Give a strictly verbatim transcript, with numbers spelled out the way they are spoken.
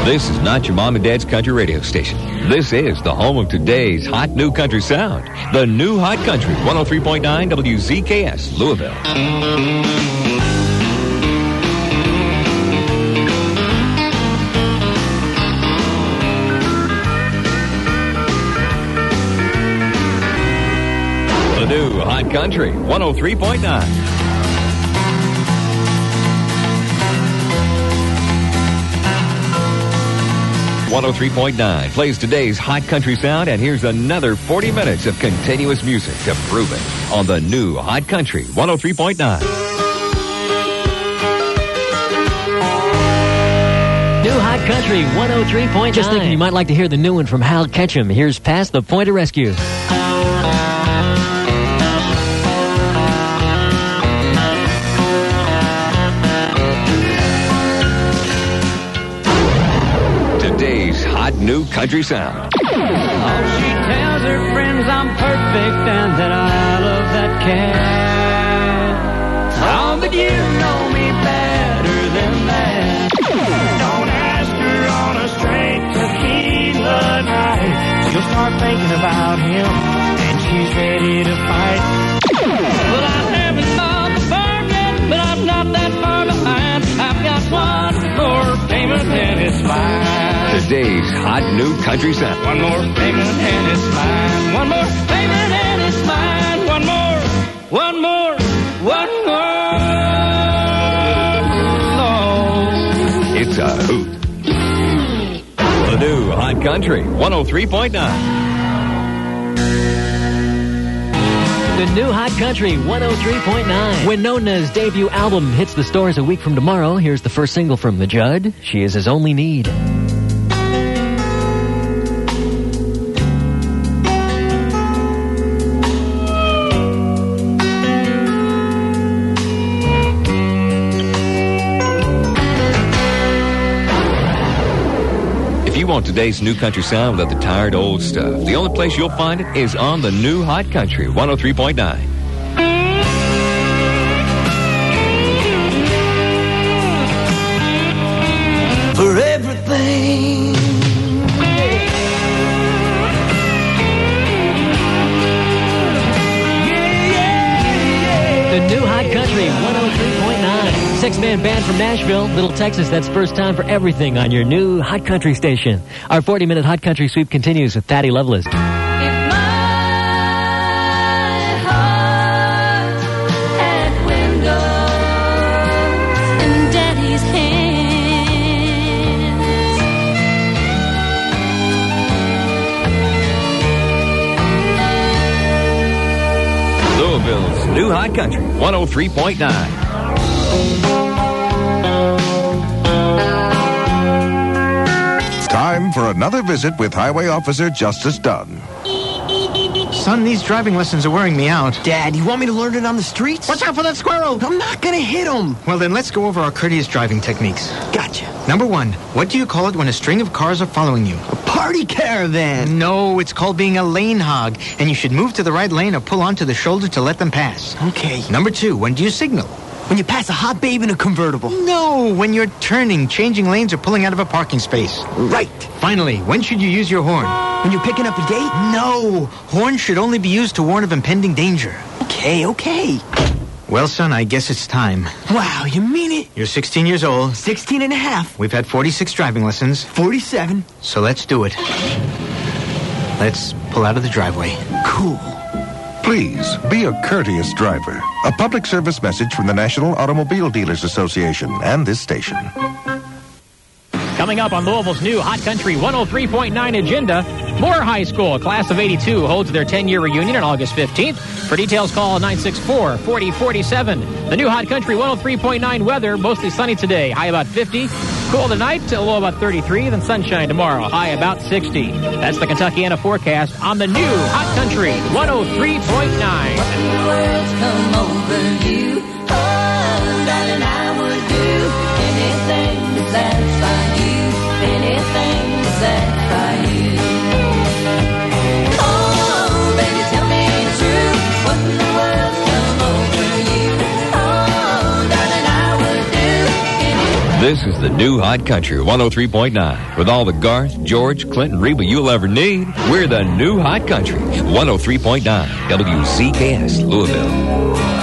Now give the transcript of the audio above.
This is not your mom and dad's country radio station. This is the home of today's hot new country sound. The new hot country, one oh three point nine W Z K S, Louisville. The new hot country, one oh three point nine. one oh three point nine plays today's hot country sound, and here's another forty minutes of continuous music to prove it on the new hot country, one oh three point nine. New hot country, one oh three point nine. Just thinking you might like to hear the new one from Hal Ketchum. Here's Past the Point of Rescue. Hot new country sound. Oh, she tells her friends I'm perfect and that I love that cat. Oh, but you know me better than that. Don't ask her on a straight tequila night. She'll start thinking about him and she's ready to fight. Well, I haven't thought the bargain, but I'm not that far behind. I've got one more payment and it's mine. Today's hot new country sound. One more payment and it's mine. One more payment and it's mine. One more, one more, one more. No. It's a hoot. The new hot country, one oh three point nine. The new hot country, one oh three point nine. Winona's debut album hits the stores a week from tomorrow. Here's the first single from The Judd. She is his only need. If you want today's new country sound without the tired old stuff, the only place you'll find it is on the new hot country, one oh three point nine. For everything. The new hot country, one oh three point nine. Six-man band from Nashville, Little Texas. That's first time for everything on your new hot country station. Our forty-minute hot country sweep continues with Thaddy Lovelace. Louisville's new hot country, one oh three point nine. Time for another visit with Highway Officer Justice Dunn. Son, these driving lessons are wearing me out. Dad, you want me to learn it on the streets? Watch out for that squirrel! I'm not gonna hit him. Well, then let's go over our courteous driving techniques. Gotcha. Number one, what do you call it when a string of cars are following you? A party caravan. No, it's called being a lane hog, and you should move to the right lane or pull onto the shoulder to let them pass. Okay. Number two, when do you signal? When you pass a hot babe in a convertible. No, when you're turning, changing lanes, or pulling out of a parking space. Right. Finally, when should you use your horn? When you're picking up a date? No, horns should only be used to warn of impending danger. Okay, okay. Well, son, I guess it's time. Wow, you mean it? You're sixteen years old. sixteen and a half. We've had forty-six driving lessons. forty-seven. So let's do it. Let's pull out of the driveway. Cool. Please be a courteous driver. A public service message from the National Automobile Dealers Association and this station. Coming up on Louisville's new Hot Country one oh three point nine agenda, Moore High School, a class of eighty-two, holds their ten-year reunion on August fifteenth. For details, call nine six four, four oh four seven. The new Hot Country one oh three point nine weather, mostly sunny today, high about fifty. Cool tonight, a low about thirty-three, then sunshine tomorrow, high about sixty. That's the Kentuckiana forecast on the new Hot Country one oh three point nine. What in the world's come over you? Oh, darling, I would do anything to satisfy you, anything to satisfy you. Oh, baby, tell me the truth. What in the world's come over you? Oh, darling, I would do anything. This is the new Hot Country one oh three point nine. With all the Garth, George, Clinton, Reba you'll ever need, we're the new Hot Country one oh three point nine. W C K S, Louisville.